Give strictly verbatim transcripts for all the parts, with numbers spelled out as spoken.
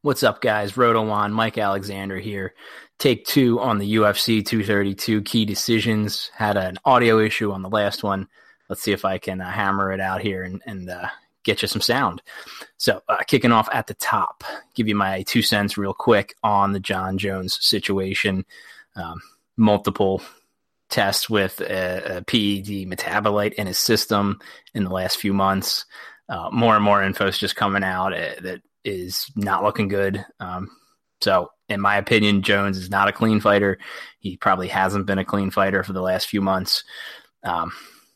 What's up, guys? Rotowan, Mike Alexander here. Take two on the U F C two thirty-two key decisions. Had an audio issue on the last one. Let's see if I can uh, hammer it out here and, and uh, get you some sound. So uh, kicking off at the top, give you my two cents real quick on the Jon Jones situation. Um, multiple tests with a, a P E D metabolite in his system in the last few months. Uh, more and more info is just coming out uh, that is not looking good. Um, so in my opinion, Jones is not a clean fighter. He probably hasn't been a clean fighter for the last few months. Um,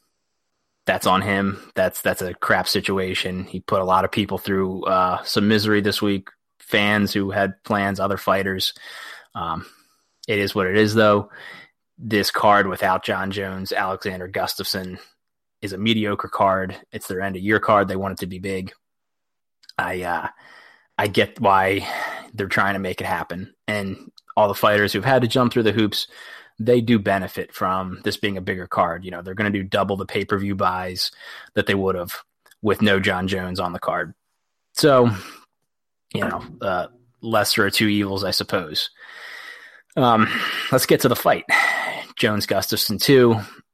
that's on him. That's, that's a crap situation. He put a lot of people through uh, some misery this week, fans who had plans, other fighters. Um, it is what it is though. This card without Jon Jones, Alexander Gustafsson is a mediocre card. It's their end of year card. They want it to be big. I, uh, I get why they're trying to make it happen. And all the fighters who've had to jump through the hoops, they do benefit from this being a bigger card. You know, they're going to do double the pay-per-view buys that they would have with no Jon Jones on the card. So, you know, uh, lesser of two evils, I suppose. Um, let's get to the fight. Jones-Gustafsson two.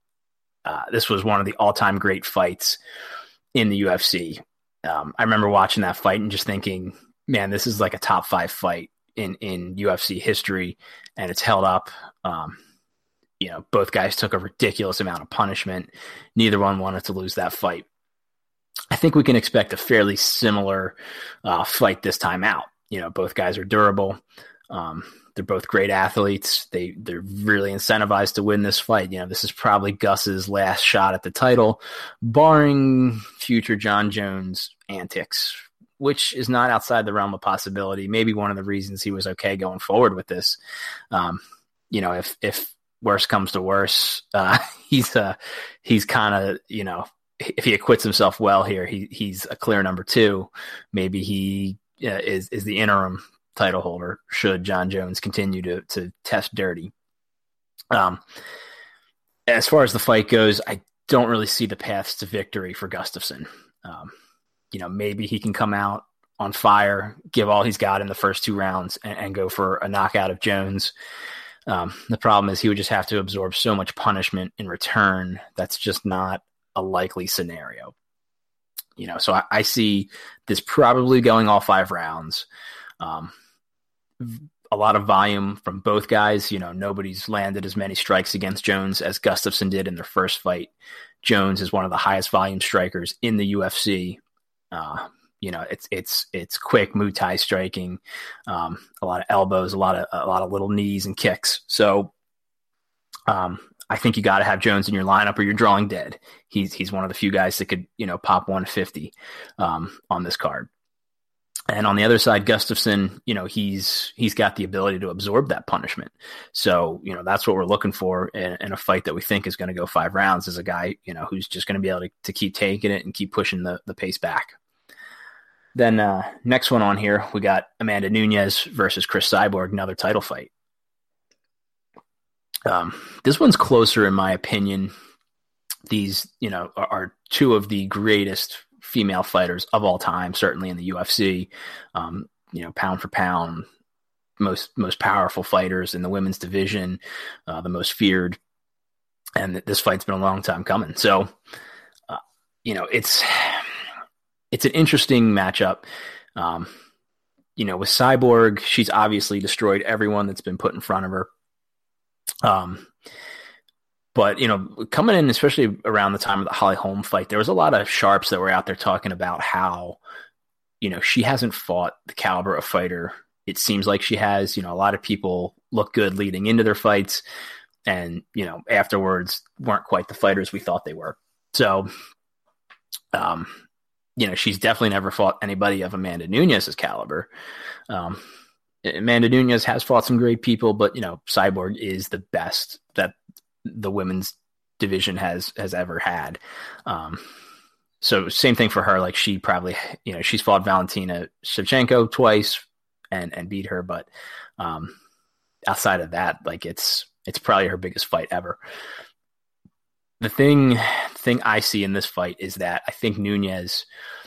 Uh, this was one of the all-time great fights in the U F C. Um, I remember watching that fight and just thinking, man, this is like a top five fight in, in U F C history, and it's held up. Um, you know, both guys took a ridiculous amount of punishment. Neither one wanted to lose that fight. I think we can expect a fairly similar uh, fight this time out. You know, both guys are durable. Um, they're both great athletes. They, they're really incentivized to win this fight. You know, this is probably Gus's last shot at the title, barring future Jon Jones antics, which is not outside the realm of possibility. Maybe one of the reasons he was okay going forward with this. Um, you know, if, if worse comes to worse, uh, he's, uh, he's kind of, you know, if he acquits himself well here, he, he's a clear number two. Maybe he uh, is, is the interim title holder should Jon Jones continue to, to test dirty. Um, as far as the fight goes, I don't really see the paths to victory for Gustafsson. Um, you know, maybe he can come out on fire, give all he's got in the first two rounds and, and go for a knockout of Jones. Um, the problem is he would just have to absorb so much punishment in return. That's just not a likely scenario. You know, so I, I see this probably going all five rounds. Um, a lot of volume from both guys. You know, nobody's landed as many strikes against Jones as Gustafsson did in their first fight. Jones is one of the highest volume strikers in the U F C. Uh, you know, it's, it's, it's quick Muay Thai striking, um, a lot of elbows, a lot of, a lot of little knees and kicks. So, um, I think you got to have Jones in your lineup or you're drawing dead. He's, he's one of the few guys that could, you know, pop one fifty, um, on this card. And on the other side, Gustafsson, you know, he's he's got the ability to absorb that punishment. So, you know, that's what we're looking for in, in a fight that we think is going to go five rounds, is a guy, you know, who's just going to be able to, to keep taking it and keep pushing the, the pace back. Then uh, next one on here, we got Amanda Nunes versus Cris Cyborg, another title fight. Um, this one's closer, in my opinion. These, you know, are, are two of the greatest female fighters of all time, certainly in the U F C, um, you know, pound for pound, most, most powerful fighters in the women's division, uh, the most feared. And this fight's been a long time coming. So, uh, you know, it's, it's an interesting matchup. Um, you know, with Cyborg, she's obviously destroyed everyone that's been put in front of her. Um, But, you know, coming in, especially around the time of the Holly Holm fight, there was a lot of sharps that were out there talking about how, you know, she hasn't fought the caliber of fighter it seems like she has. You know, a lot of people look good leading into their fights and, you know, afterwards weren't quite the fighters we thought they were. So, um, you know, she's definitely never fought anybody of Amanda Nunes' caliber. Um, Amanda Nunes has fought some great people, but, you know, Cyborg is the best that the women's division has, has ever had. Um, so same thing for her. Like she probably, you know, she's fought Valentina Shevchenko twice and, and beat her. But, um, outside of that, like it's, it's probably her biggest fight ever. The thing, thing I see in this fight is that I think Nunes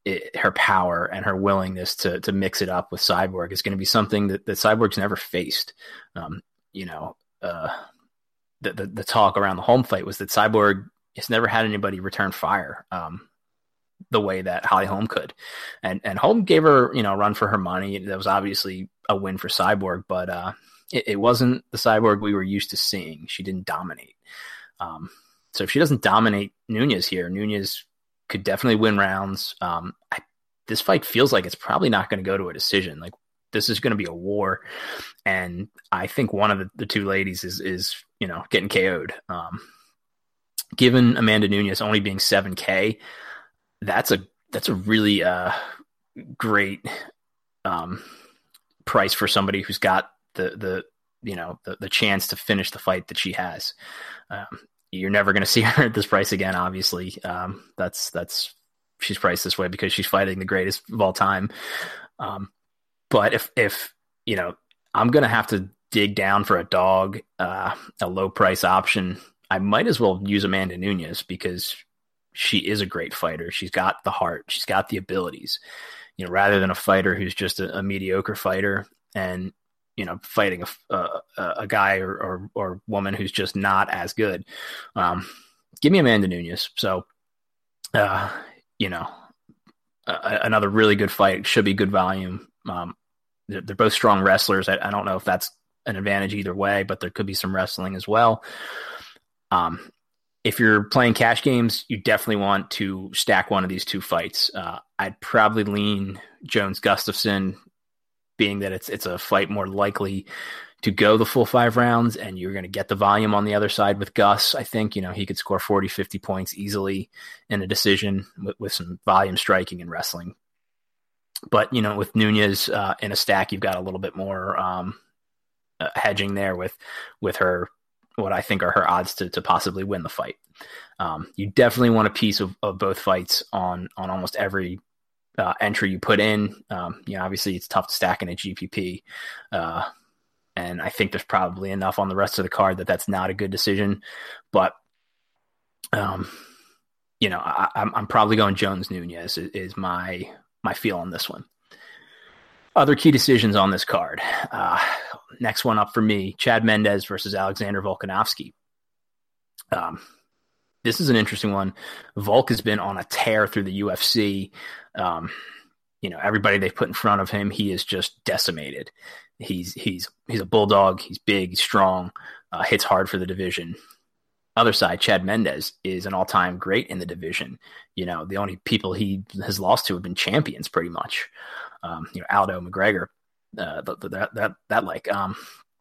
it, her power and her willingness to to mix it up with Cyborg is going to be something that, that Cyborg's never faced. Um, you know, uh, the, the the talk around the home fight was that Cyborg has never had anybody return fire um, the way that Holly Holm could, and and Holm gave her you know a run for her money. That was obviously a win for Cyborg, but uh, it, it wasn't the Cyborg we were used to seeing. She didn't dominate. Um, so if she doesn't dominate Nunes here, Nunes could definitely win rounds. Um, I, this fight feels like it's probably not going to go to a decision. Like this is going to be a war, and I think one of the, the two ladies is is you know getting K O'd. Um, given Amanda Nunes only being seven K, that's a that's a really uh, great um, price for somebody who's got the the you know the, the chance to finish the fight that she has. Um, you're never going to see her at this price again. Obviously, um, that's that's she's priced this way because she's fighting the greatest of all time. Um, but if if you know, I'm going to have to dig down for a dog, uh, a low price option. I might as well use Amanda Nunes because she is a great fighter. She's got the heart. She's got the abilities. You know, rather than a fighter who's just a, a mediocre fighter and you know, fighting a, a, a guy or, or, or woman who's just not as good. Um, give me Amanda Nunes. So, uh, you know, uh, another really good fight. Should be good volume. Um, they're, they're both strong wrestlers. I, I don't know if that's an advantage either way, but there could be some wrestling as well. Um, if you're playing cash games, you definitely want to stack one of these two fights. Uh, I'd probably lean Jones Gustafson, being that it's it's a fight more likely to go the full five rounds and you're going to get the volume on the other side with Gus. I think, you know, he could score forty, fifty points easily in a decision with, with some volume striking and wrestling. But, you know, with Nunes uh, in a stack, you've got a little bit more um, uh, hedging there with with her, what I think are her odds to, to possibly win the fight. Um, you definitely want a piece of, of both fights on on almost every Uh, entry you put in. Um, you know, obviously it's tough to stack in a G P P. Uh, and I think there's probably enough on the rest of the card that that's not a good decision. But, um, you know, I, I'm, I'm probably going Jones Nunes is, is my, my feel on this one. Other key decisions on this card. Uh, next one up for me, Chad Mendes versus Alexander Volkanovski. Um, This is an interesting one. Volk has been on a tear through the U F C. Um, you know, everybody they've put in front of him, he is just decimated. He's he's he's a bulldog. He's big. He's strong. Uh, hits hard for the division. Other side, Chad Mendes is an all-time great in the division. You know, the only people he has lost to have been champions, pretty much. Um, you know, Aldo, McGregor, uh, that that that like, um,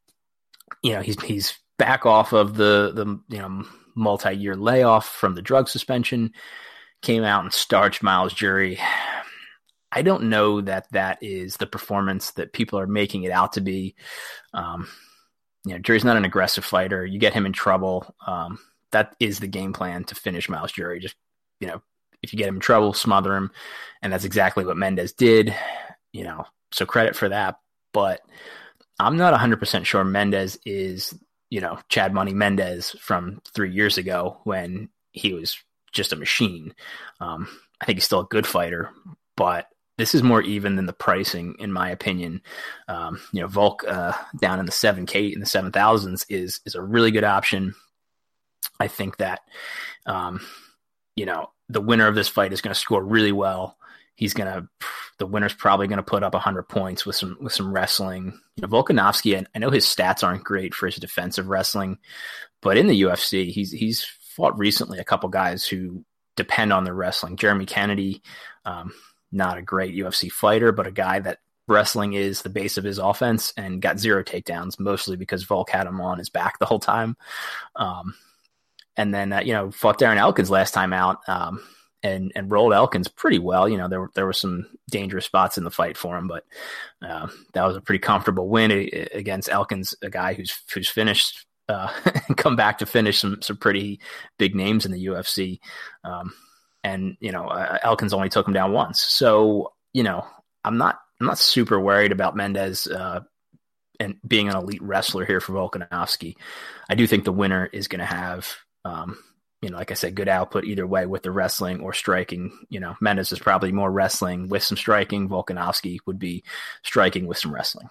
you know, he's he's back off of the the you know. multi-year layoff from the drug suspension, came out and starched Miles Jury. I don't know that that is the performance that people are making it out to be. Um, you know, Jury's not an aggressive fighter. You get him in trouble. Um, that is the game plan to finish Miles Jury. Just, you know, if you get him in trouble, smother him. And that's exactly what Mendes did, you know, so credit for that. But I'm not one hundred percent sure Mendes is, you know, Chad Money Mendes from three years ago when he was just a machine. Um, I think he's still a good fighter, but this is more even than the pricing, in my opinion. Um, you know, Volk uh, down in the seven K, in the seven thousands is, is a really good option. I think that, um, you know, the winner of this fight is going to score really well. He's going to, the winner's probably going to put up one hundred points with some with some wrestling. You know, Volkanovski, I know his stats aren't great for his defensive wrestling, but in the U F C, he's he's fought recently a couple guys who depend on their wrestling. Jeremy Kennedy, um, not a great U F C fighter, but a guy that wrestling is the base of his offense and got zero takedowns, mostly because Volk had him on his back the whole time. Um, and then, uh, you know, fought Darren Elkins last time out. Um, And, and rolled Elkins pretty well. You know, there were, there were some dangerous spots in the fight for him, but uh, that was a pretty comfortable win against Elkins, a guy who's who's finished uh, and come back to finish some some pretty big names in the U F C. Um, and you know, uh, Elkins only took him down once, so you know, I'm not I'm not super worried about Mendes uh, and being an elite wrestler here for Volkanovski. I do think the winner is going to have. Um, you know, like I said, good output either way with the wrestling or striking. You know, Mendes is probably more wrestling with some striking. Volkanovski would be striking with some wrestling.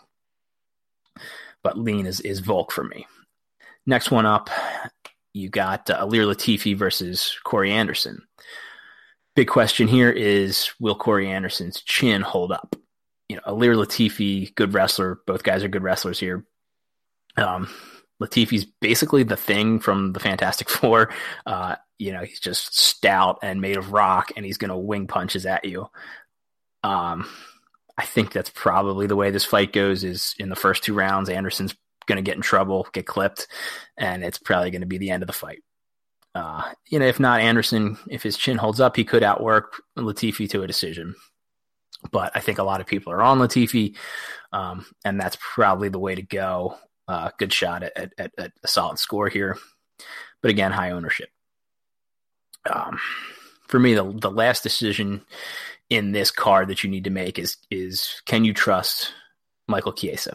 But lean is, is Volk for me. Next one up, you got uh, Ilir Latifi versus Corey Anderson. Big question here is, will Corey Anderson's chin hold up? You know, Ilir Latifi, good wrestler. Both guys are good wrestlers here. Um, Latifi's basically the Thing from the Fantastic Four. Uh, you know, he's just stout and made of rock, and he's going to wing punches at you. Um, I think that's probably the way this fight goes, is in the first two rounds, Anderson's going to get in trouble, get clipped, and it's probably going to be the end of the fight. Uh, you know, if not Anderson, if his chin holds up, he could outwork Latifi to a decision. But I think a lot of people are on Latifi, um, and that's probably the way to go. Uh, good shot at, at, at a solid score here. But again, high ownership. Um, for me, the, the last decision in this card that you need to make is, is can you trust Michael Chiesa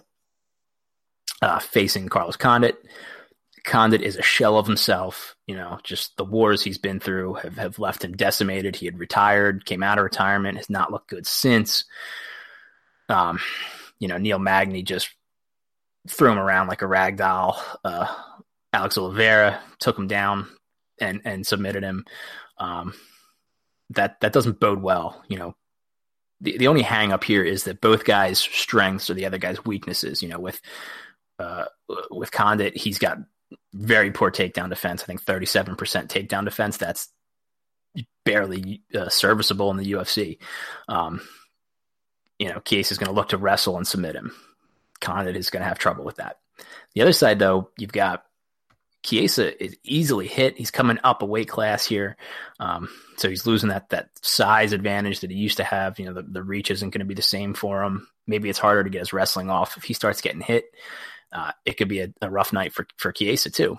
uh, facing Carlos Condit? Condit is a shell of himself. You know, just the wars he's been through have, have left him decimated. He had retired, came out of retirement, has not looked good since. Um, you know, Neil Magny just threw him around like a rag doll. Uh, Alex Oliveira took him down and, and submitted him. Um, that, that doesn't bode well. You know, the, the only hang up here is that both guys' strengths are the other guy's weaknesses. You know, with, uh, with Condit, he's got very poor takedown defense. I think thirty-seven percent takedown defense. That's barely uh, serviceable in the U F C. Um, you know, Chiesa is going to look to wrestle and submit him. Condit is going to have trouble with that. The other side, though, you've got Chiesa is easily hit. He's coming up a weight class here. Um, so he's losing that that size advantage that he used to have. You know, the, the reach isn't going to be the same for him. Maybe it's harder to get his wrestling off. If he starts getting hit, uh, it could be a, a rough night for, for Chiesa too.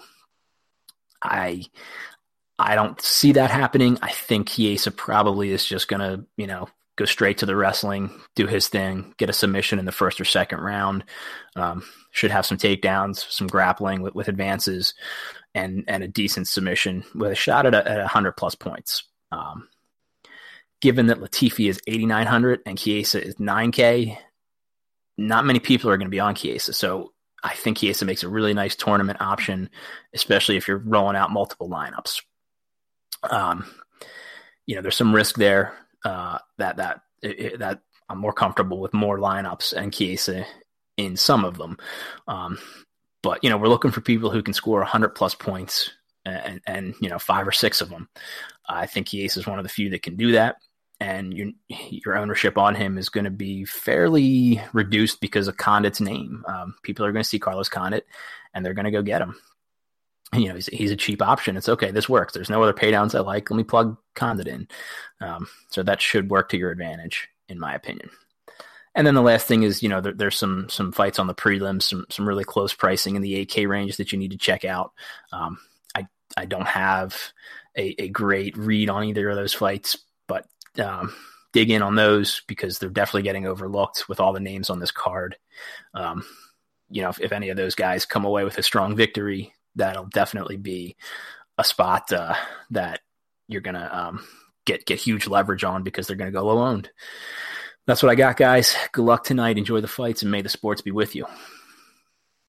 I I don't see that happening. I think Chiesa probably is just going to, you know, go straight to the wrestling, do his thing, get a submission in the first or second round. Um, should have some takedowns, some grappling with, with advances, and and a decent submission with a shot at a, at one hundred plus points. Um, given that Latifi is eighty-nine hundred and Chiesa is nine K, not many people are going to be on Chiesa. So I think Chiesa makes a really nice tournament option, especially if you're rolling out multiple lineups. Um, you know, there's some risk there. Uh, that that it, that I'm more comfortable with more lineups and Chiesa in some of them, um, but you know we're looking for people who can score one hundred plus points, and and you know five or six of them. I think Chiesa is one of the few that can do that, and your your ownership on him is going to be fairly reduced because of Condit's name. Um, people are going to see Carlos Condit, and they're going to go get him. You know, he's, he's a cheap option. It's okay. This works. There's no other pay downs I like. Let me plug Condit in. Um, so that should work to your advantage, in my opinion. And then the last thing is, you know, there, there's some some fights on the prelims, some some really close pricing in the eight K range that you need to check out. Um, I I don't have a, a great read on either of those fights, but um, dig in on those because they're definitely getting overlooked with all the names on this card. Um, you know, if, if any of those guys come away with a strong victory, that'll definitely be a spot uh, that you're going to um, get get huge leverage on because they're going to go low owned. That's what I got, guys. Good luck tonight. Enjoy the fights, and may the sports be with you.